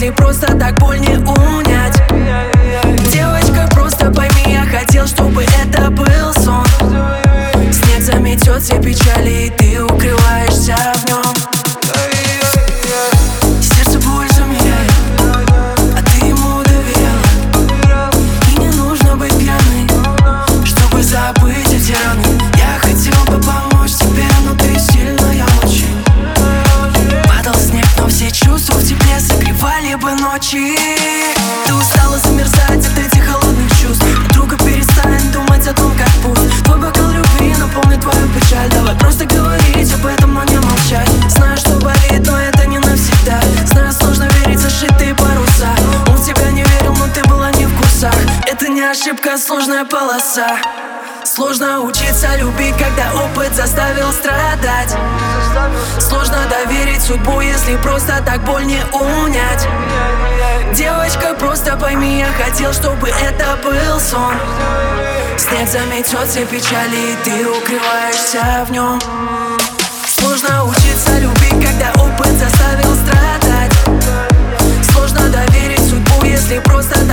если просто так боль не унять. Девочка, просто пойми, я хотел, чтобы это был сон. Снег заметет все печали, и ты укрываешься в нем. Сердце боль замеряет, а ты ему доверяла. И не нужно быть пьяной, чтобы забыть эти раны. Я хотел бы помочь тебе, но ты сильная очень. Падал снег, но все чувства в тепле согревали бы ночи. Ты устала замерзать от этих холодных чувств. Подруга, перестань думать о том, как пуст. Твой бокал любви наполнит твою печаль. Давай просто говорить об этом, но не молчать. Знаю, что болит, но это не навсегда. Знаю, сложно верить, зашитые паруса. Он в тебя не верил, но ты была не в курсах. Это не ошибка, сложная полоса. Сложно учиться любить, когда опыт заставил страдать. Сложно доверить судьбу, если просто так боль не унять. Девочка, просто пойми, я хотел, чтобы это был сон. Снег заметет все печали, и ты укрываешься в нем. Сложно учиться любить, когда опыт заставил страдать. Сложно доверить судьбу, если просто так